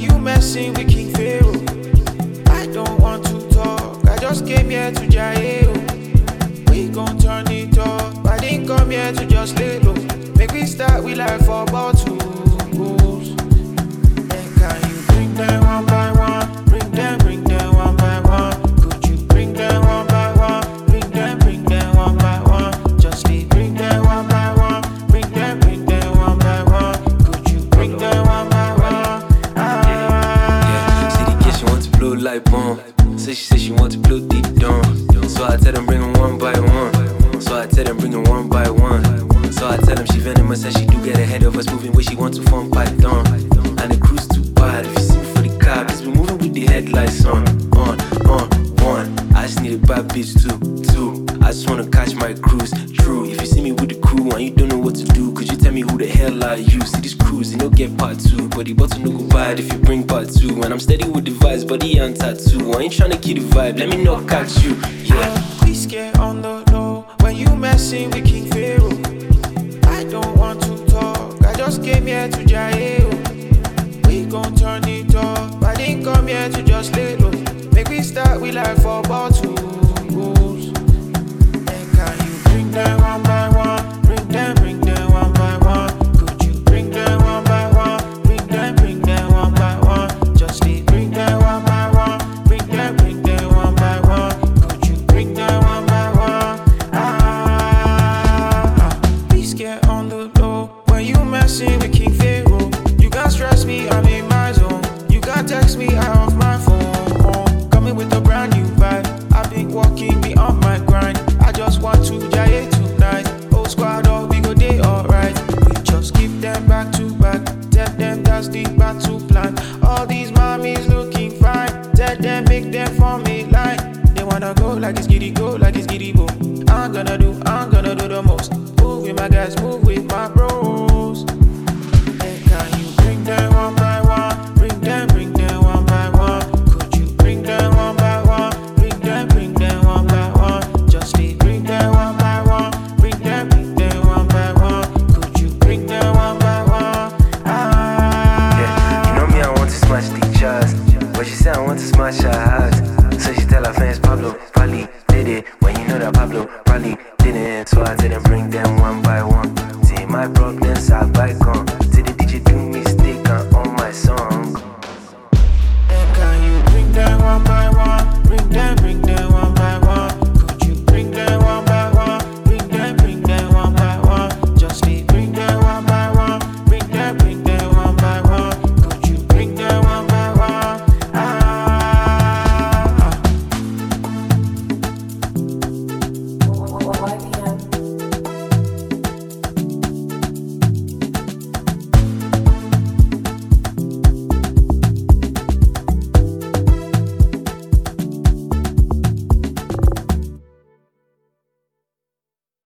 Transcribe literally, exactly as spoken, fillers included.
you messing with King Pharaoh? I don't want to talk, I just came here to jail. We gon' turn it up, I didn't come here to just lay low. Make we start with like four bottles. And can you bring them one by one? Bring them, bring them one by one. Could you bring them one by one? Bring them, bring them one by one. Just be bring them one by one. Bring them, bring them one by one. Could you bring them one by one? Ah. Yeah, see the kid, she want to blow like bomb. Say she say she want to blow deep down. So I tell them bring them one by one. So I tell them bring them one by one. So I tell them she venomous and she do get ahead of us, moving where she want to form python. And the cruise too bad. If you see me for the car, it's been moving with the headlights on, on, on, one. I just need a bad bitch too, two. I just wanna catch my cruise. True, if you see me with the crew and you don't know what to do, could you tell me who the hell are you? See this cruise, you don't get part two, but the bottle no go bad if you bring part two. And I'm steady with the vibes, body and tattoo. I ain't tryna kill the vibe, let me not catch you. Yeah. We scared on the low when you messing with King Pharaoh. I don't want to talk, I just came here to jail. We gon' turn it up, I didn't come here to just lay low. Make we start with like four bottles. And can you bring them one by one? Bring them, bring them one by one. Could you bring them one by one? Bring them, bring them one by one. Just be bring them one by one. Bring them, bring them one by one. Could you bring them one by one? Ah, be scared on the low when you messing with King Pharaoh. You can't stress me, I'm in my zone. You can't text me out of my phone. Coming with a brand new vibe. I've been walking beyond my grind. I just want to jail tonight. Whole squad up, we go day alright. We just keep them back to back. Tell them that's the battle plan. All these mommies looking fine. Tell them make them for me line. They wanna go like it's giddy, go like it's giddy bo. I'm gonna do, I'm gonna do the most. Move with my guys, move with my bros. And can you bring them one by one? Bring them, bring them one by one. Could you bring them one by one? Bring them, bring them one by one. Just be bring them one by one. Bring them, bring them one by one. Could you bring them one by one? Ah. Yeah, you know me, I want to smash the charts, but she said I want to smash her heart. So she tell her fans Pablo probably did it when you know that Pablo probably didn't. So I tell them bring them one by one. See my problems are bygone.